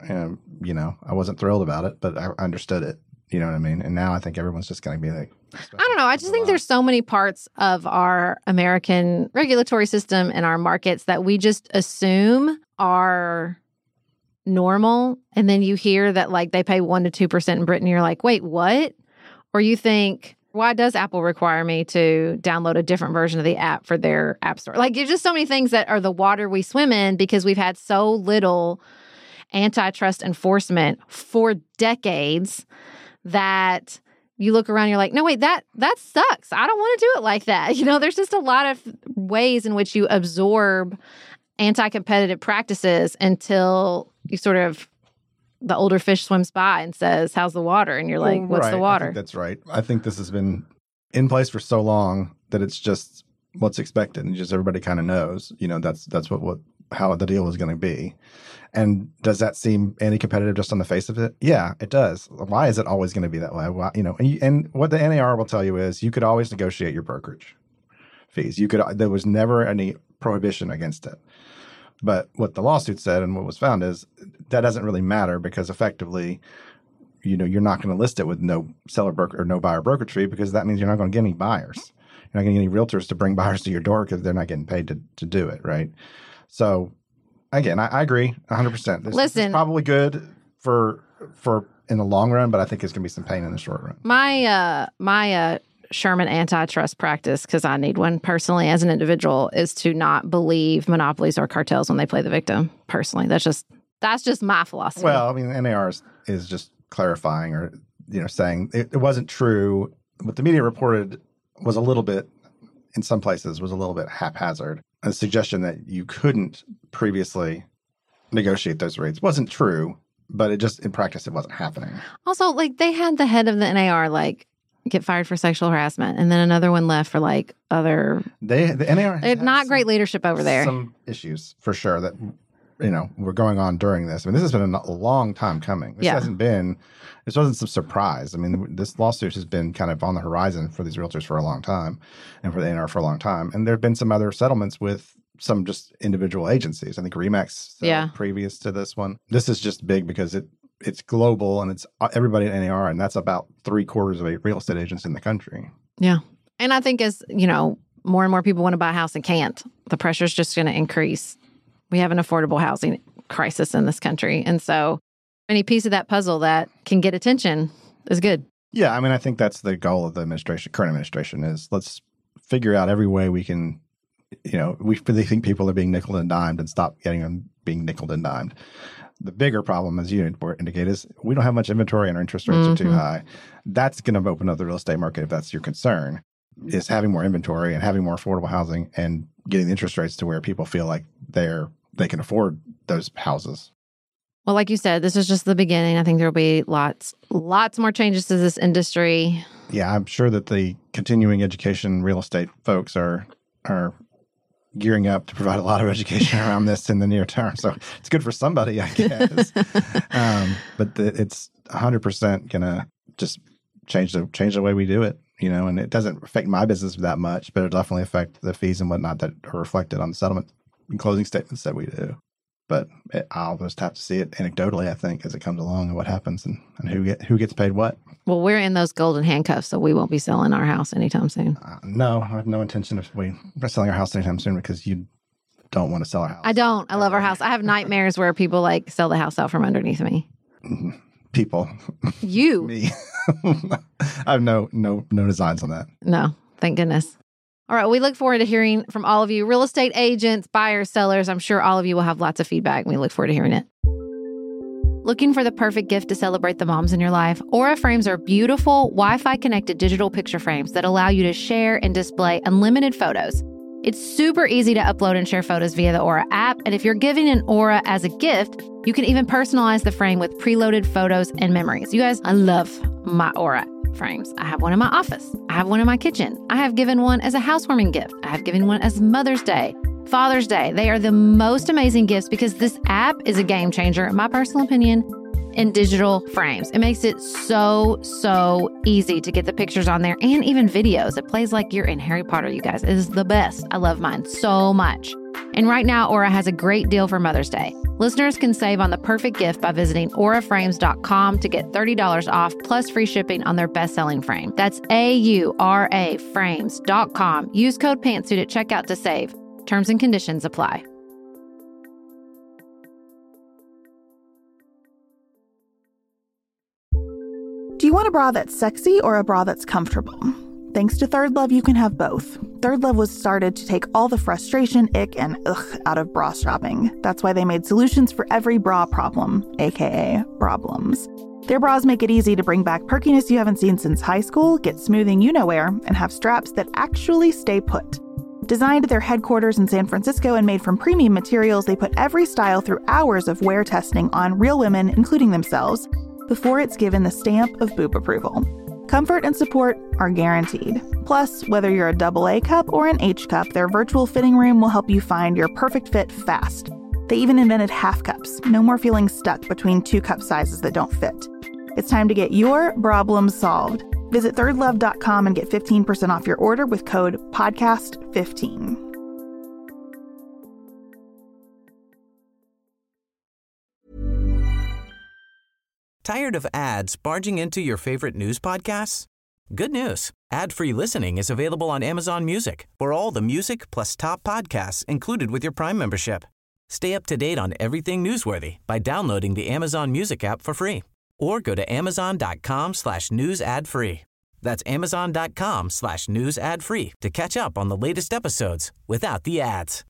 [SPEAKER 3] I wasn't thrilled about it, but I understood it. You know what I mean? And now I think everyone's just going to be like,
[SPEAKER 1] I don't know. I just think there's so many parts of our American regulatory system and our markets that we just assume are normal. And then you hear that like they pay 1% to 2% in Britain. You're like, wait, what? Or you think, why does Apple require me to download a different version of the app for their app store? Like, there's just so many things that are the water we swim in because we've had so little antitrust enforcement for decades that you look around and you're like, no, wait, that sucks. I don't want to do it like that. There's just a lot of ways in which you absorb anti-competitive practices until you sort of, the older fish swims by and says, how's the water? And you're like, what's the water?
[SPEAKER 3] I think that's right. I think this has been in place for so long that it's just what's expected, and just everybody kind of knows, that's how the deal is going to be. And does that seem anti-competitive just on the face of it? Yeah, it does. Why is it always going to be that way? Why, and what the NAR will tell you is you could always negotiate your brokerage fees. There was never any prohibition against it. But what the lawsuit said and what was found is that doesn't really matter, because effectively, you're not going to list it with no seller broker or no buyer brokerage fee, because that means you're not going to get any buyers. You're not going to get any realtors to bring buyers to your door because they're not getting paid to do it, right? So, again, I agree 100%. This is probably good for in the long run, but I think it's going to be some pain in the short run.
[SPEAKER 1] My Sherman antitrust practice, because I need one personally as an individual, is to not believe monopolies or cartels when they play the victim. Personally, that's just my philosophy.
[SPEAKER 3] Well, I mean, NAR is just clarifying or saying it wasn't true. What the media reported was a little bit, in some places, was a little bit haphazard. A suggestion that you couldn't previously negotiate those rates wasn't true, but it just in practice it wasn't happening.
[SPEAKER 1] Also, they had the head of the NAR get fired for sexual harassment, and then another one left for other.
[SPEAKER 3] The NAR
[SPEAKER 1] has not great leadership over there.
[SPEAKER 3] Some issues for sure that were going on during this. I mean, this has been a long time coming. This wasn't some surprise. I mean, this lawsuit has been kind of on the horizon for these realtors for a long time, and for the NAR for a long time. And there have been some other settlements with some just individual agencies. I think Remax previous to this one. This is just big because it's global, and it's everybody at NAR, and that's about 3/4 of real estate agents in the country.
[SPEAKER 1] Yeah. And I think as, more and more people want to buy a house and can't, the pressure's just going to increase. We have an affordable housing crisis in this country. And so any piece of that puzzle that can get attention is good.
[SPEAKER 3] Yeah. I mean, I think that's the goal of the current administration is let's figure out every way we can, we really think people are being nickeled and dimed, and stop getting them being nickeled and dimed. The bigger problem, as you indicate, is we don't have much inventory and our interest rates are too high. That's going to open up the real estate market if that's your concern, is having more inventory and having more affordable housing and getting the interest rates to where people feel like they can afford those houses.
[SPEAKER 1] Well, like you said, this is just the beginning. I think there'll be lots more changes to this industry.
[SPEAKER 3] Yeah, I'm sure that the continuing education real estate folks are gearing up to provide a lot of education around this in the near term. So it's good for somebody, I guess. But it's 100% going to just change the way we do it, and it doesn't affect my business that much, but it'll definitely affect the fees and whatnot that are reflected on the settlement and closing statements that we do. But I'll just have to see it anecdotally, I think, as it comes along and what happens and who gets paid what.
[SPEAKER 1] Well, we're in those golden handcuffs, so we won't be selling our house anytime soon.
[SPEAKER 3] No, I have no intention of selling our house anytime soon because you don't want to sell our house.
[SPEAKER 1] I don't. I love our house. I have nightmares where people sell the house out from underneath me.
[SPEAKER 3] People.
[SPEAKER 1] You.
[SPEAKER 3] Me. I have no designs on that.
[SPEAKER 1] No, thank goodness. All right. We look forward to hearing from all of you, real estate agents, buyers, sellers. I'm sure all of you will have lots of feedback. We look forward to hearing it. Looking for the perfect gift to celebrate the moms in your life? Aura frames are beautiful, Wi-Fi connected digital picture frames that allow you to share and display unlimited photos. It's super easy to upload and share photos via the Aura app. And if you're giving an Aura as a gift, you can even personalize the frame with preloaded photos and memories. You guys, I love my Aura frames. I have one in my office. I have one in my kitchen. I have given one as a housewarming gift. I have given one as Mother's Day, Father's Day. They are the most amazing gifts because this app is a game changer, in my personal opinion, in digital frames. It makes it so easy to get the pictures on there and even videos. It plays like you're in Harry Potter, you guys. It is the best. I love mine so much. And right now, Aura has a great deal for Mother's Day. Listeners can save on the perfect gift by visiting auraframes.com to get $30 off plus free shipping on their best-selling frame. That's AURA frames.com. Use code PANTSUIT at checkout to save. Terms and conditions apply.
[SPEAKER 2] Do you want a bra that's sexy or a bra that's comfortable? Thanks to Third Love, you can have both. Third Love was started to take all the frustration, ick, and ugh out of bra shopping. That's why they made solutions for every bra problem, aka problems. Their bras make it easy to bring back perkiness you haven't seen since high school, get smoothing you-know-where, and have straps that actually stay put. Designed at their headquarters in San Francisco and made from premium materials, they put every style through hours of wear testing on real women, including themselves, before it's given the stamp of boob approval. Comfort and support are guaranteed. Plus, whether you're a AA cup or an H cup, their virtual fitting room will help you find your perfect fit fast. They even invented half cups. No more feeling stuck between 2 cup sizes that don't fit. It's time to get your problems solved. Visit thirdlove.com and get 15% off your order with code PODCAST15.
[SPEAKER 6] Tired of ads barging into your favorite news podcasts? Good news. Ad-free listening is available on Amazon Music for all the music plus top podcasts included with your Prime membership. Stay up to date on everything newsworthy by downloading the Amazon Music app for free or go to amazon.com/news ad free. That's amazon.com/news ad free to catch up on the latest episodes without the ads.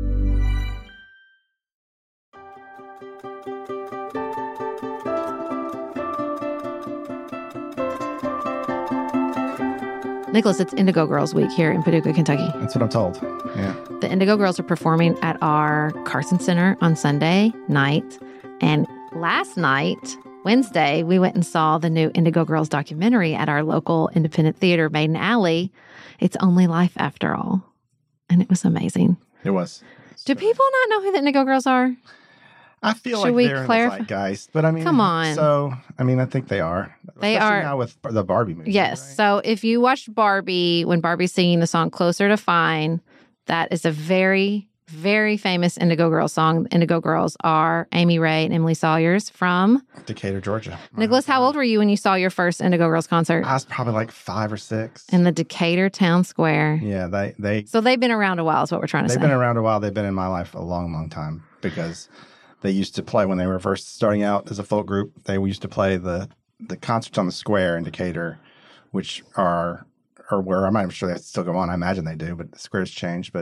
[SPEAKER 1] Nicholas, it's Indigo Girls Week here in Paducah, Kentucky.
[SPEAKER 3] That's what I'm told. Yeah.
[SPEAKER 1] The Indigo Girls are performing at our Carson Center on Sunday night. And last night, Wednesday, we went and saw the new Indigo Girls documentary at our local independent theater, Maiden Alley. It's Only Life After All. And it was amazing.
[SPEAKER 3] It was.
[SPEAKER 1] Do people not know who the Indigo Girls are?
[SPEAKER 3] I feel
[SPEAKER 1] Should
[SPEAKER 3] like
[SPEAKER 1] we
[SPEAKER 3] they're
[SPEAKER 1] clarify?
[SPEAKER 3] in the zeitgeist, but I mean,
[SPEAKER 1] Come on.
[SPEAKER 3] So, I mean, I think they are.
[SPEAKER 1] They
[SPEAKER 3] Especially
[SPEAKER 1] are.
[SPEAKER 3] now with the Barbie movie.
[SPEAKER 1] Yes.
[SPEAKER 3] Right?
[SPEAKER 1] So if you watched Barbie, when Barbie's singing the song Closer to Fine, that is a very, very famous Indigo Girls song. Indigo Girls are Amy Ray and Emily Sawyers from
[SPEAKER 3] Decatur, Georgia.
[SPEAKER 1] Nicholas, how old were you when you saw your first Indigo Girls concert?
[SPEAKER 3] I was probably like 5 or 6.
[SPEAKER 1] In the Decatur Town Square.
[SPEAKER 3] Yeah,
[SPEAKER 1] So they've been around a while is what we're trying to say.
[SPEAKER 3] they've been around a while. They've been in my life a long, long time because they used to play when they were first starting out as a folk group. They used to play the concerts on the square in Decatur, which are where I'm not even sure they still go on. I imagine they do, but the square's changed. But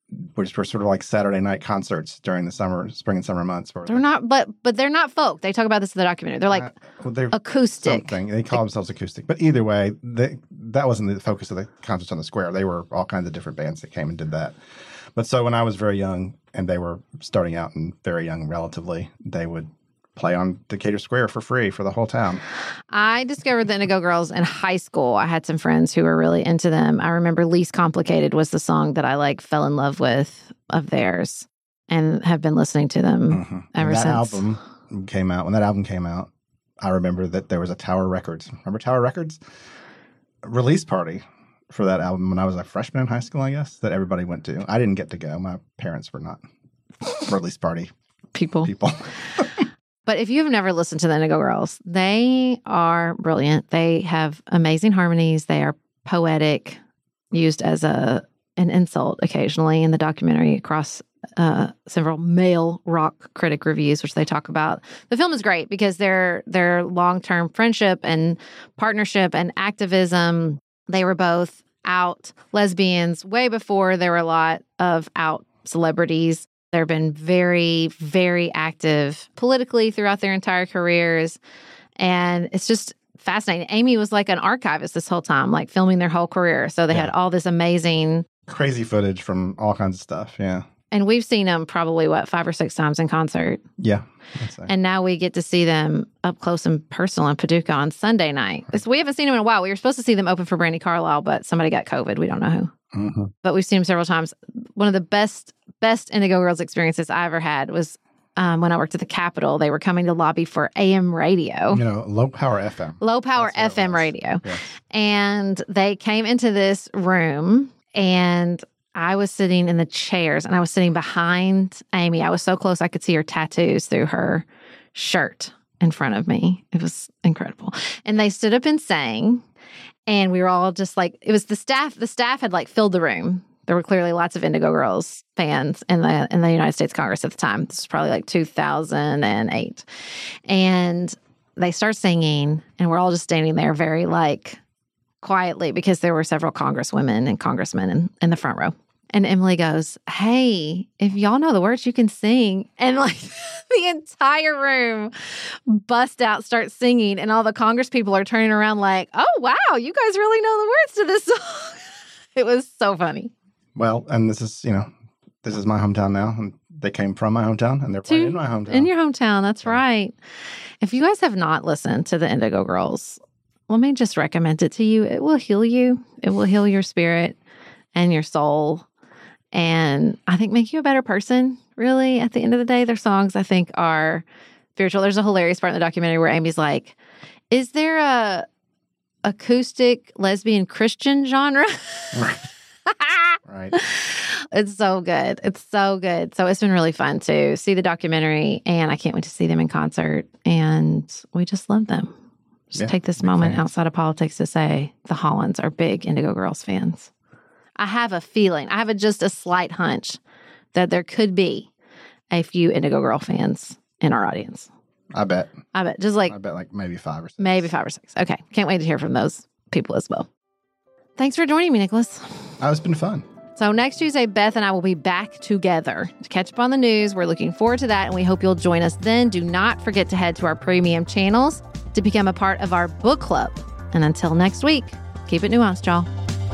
[SPEAKER 3] which were sort of like Saturday night concerts during the spring and summer months.
[SPEAKER 1] They're not, but they're not folk. They talk about this in the documentary. They're like
[SPEAKER 3] they're
[SPEAKER 1] acoustic.
[SPEAKER 3] Something. They call themselves acoustic. But either way, that wasn't the focus of the concerts on the square. They were all kinds of different bands that came and did that. But so when I was very young, and they were starting out and very young relatively, they would play on Decatur Square for free for the whole town.
[SPEAKER 1] I discovered the Indigo Girls in high school. I had some friends who were really into them. I remember Least Complicated was the song that I fell in love with of theirs, and have been listening to them ever since.
[SPEAKER 3] When that album came out, I remember that there was a Tower Records. Remember Tower Records? Release party for that album when I was a freshman in high school, I guess, that everybody went to. I didn't get to go. My parents were not release party people.
[SPEAKER 1] But if you've never listened to the Indigo Girls, they are brilliant. They have amazing harmonies. They are poetic, used as an insult occasionally in the documentary across several male rock critic reviews, which they talk about. The film is great because their long-term friendship and partnership and activism, they were both out lesbians way before there were a lot of out celebrities. They've been very, very active politically throughout their entire careers. And it's just fascinating. Amy was like an archivist this whole time, filming their whole career. So they had all this amazing...
[SPEAKER 3] crazy footage from all kinds of stuff, yeah.
[SPEAKER 1] And we've seen them probably, 5 or 6 times in concert.
[SPEAKER 3] Yeah.
[SPEAKER 1] And now we get to see them up close and personal in Paducah on Sunday night. We haven't seen them in a while. We were supposed to see them open for Brandi Carlile, but somebody got COVID. We don't know who.
[SPEAKER 3] Mm-hmm.
[SPEAKER 1] But we've seen them several times. One of the best Indigo Girls experiences I ever had was when I worked at the Capitol. They were coming to lobby for AM radio.
[SPEAKER 3] Low power FM.
[SPEAKER 1] Low power FM radio.
[SPEAKER 3] Yes.
[SPEAKER 1] And they came into this room, and I was sitting in the chairs, and I was sitting behind Amy. I was so close I could see her tattoos through her shirt in front of me. It was incredible. And they stood up and sang, and we were all just it was the staff. The staff had filled the room. There were clearly lots of Indigo Girls fans in the United States Congress at the time. This was probably 2008. And they start singing, and we're all just standing there very quietly because there were several congresswomen and congressmen in the front row. And Emily goes, "Hey, if y'all know the words, you can sing." And the entire room bust out, start singing. And all the Congress people are turning around "Oh, wow, you guys really know the words to this song." It was so funny.
[SPEAKER 3] Well, and this is my hometown now. And they came from my hometown, and they're playing in my hometown.
[SPEAKER 1] In your hometown, that's right. If you guys have not listened to the Indigo Girls, let me just recommend it to you. It will heal you. It will heal your spirit and your soul. And I think make you a better person, really. At the end of the day, their songs, I think, are spiritual. There's a hilarious part in the documentary where Amy's like, "Is there a acoustic lesbian Christian genre?"
[SPEAKER 3] Right.
[SPEAKER 1] It's so good. It's so good. So it's been really fun to see the documentary, and I can't wait to see them in concert. And we just love them. Just take this moment outside of politics to say the Hollands are big Indigo Girls fans. I have a feeling, I have just a slight hunch that there could be a few Indigo Girl fans in our audience.
[SPEAKER 3] I bet.
[SPEAKER 1] Just
[SPEAKER 3] I bet maybe 5 or 6.
[SPEAKER 1] Maybe 5 or 6. Okay. Can't wait to hear from those people as well. Thanks for joining me, Nicholas.
[SPEAKER 3] It's been fun.
[SPEAKER 1] So next Tuesday, Beth and I will be back together to catch up on the news. We're looking forward to that, and we hope you'll join us then. Do not forget to head to our premium channels to become a part of our book club. And until next week, keep it nuanced, y'all.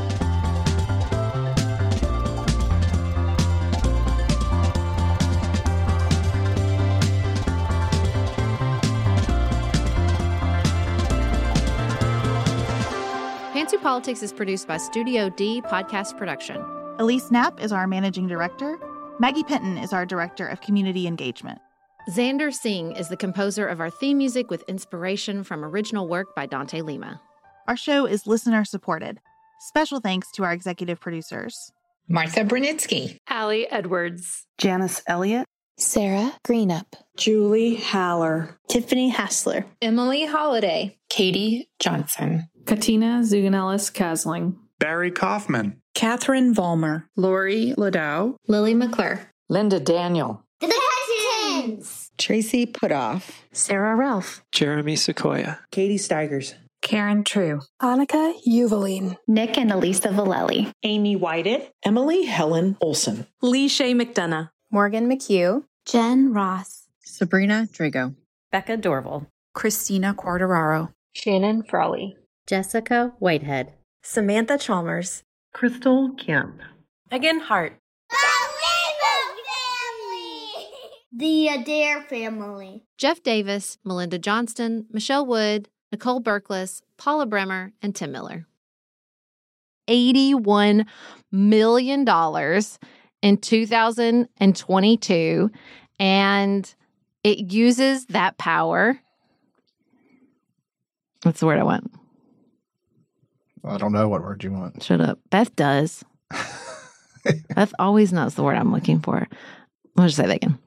[SPEAKER 1] Pantsuit Politics is produced by Studio D Podcast Production.
[SPEAKER 2] Elise Knapp is our managing director. Maggie Penton is our director of community engagement.
[SPEAKER 1] Xander Singh is the composer of our theme music with inspiration from original work by Dante Lima.
[SPEAKER 2] Our show is listener supported. Special thanks to our executive producers:
[SPEAKER 8] Martha Brunitsky,
[SPEAKER 9] Allie Edwards,
[SPEAKER 10] Janice Elliott,
[SPEAKER 11] Sarah Greenup,
[SPEAKER 10] Julie Haller,
[SPEAKER 11] Tiffany Hassler,
[SPEAKER 8] Emily Holiday,
[SPEAKER 9] Katie Johnson,
[SPEAKER 12] Katina Zuganellis-Kasling,
[SPEAKER 13] Barry Kaufman,
[SPEAKER 10] Catherine Vollmer,
[SPEAKER 12] Lori Ladow,
[SPEAKER 11] Lily McClure,
[SPEAKER 10] Linda Daniel,
[SPEAKER 11] The Hutchins,
[SPEAKER 10] Tracy Putoff,
[SPEAKER 11] Sarah Ralph,
[SPEAKER 14] Jeremy Sequoia,
[SPEAKER 10] Katie Steigers,
[SPEAKER 13] Karen True.
[SPEAKER 14] Annika Uvaline.
[SPEAKER 11] Nick and Elisa Valelli.
[SPEAKER 15] Amy Whited. Emily Helen Olson.
[SPEAKER 16] Lee Shay McDonough.
[SPEAKER 17] Morgan McHugh.
[SPEAKER 18] Jen Ross.
[SPEAKER 19] Sabrina Drago.
[SPEAKER 20] Becca Dorval.
[SPEAKER 21] Christina Quartararo.
[SPEAKER 22] Shannon Frawley.
[SPEAKER 23] Jessica Whitehead.
[SPEAKER 24] Samantha Chalmers.
[SPEAKER 25] Crystal Kemp.
[SPEAKER 26] Megan Hart.
[SPEAKER 27] The Adair family.
[SPEAKER 1] Jeff Davis, Melinda Johnston, Michelle Wood, Nicole Berkles, Paula Bremer, and Tim Miller. $81 million in 2022, and it uses that power. What's the word I want?
[SPEAKER 3] I don't know what word you want.
[SPEAKER 1] Shut up. Beth does. Beth always knows the word I'm looking for. I'll just say that again.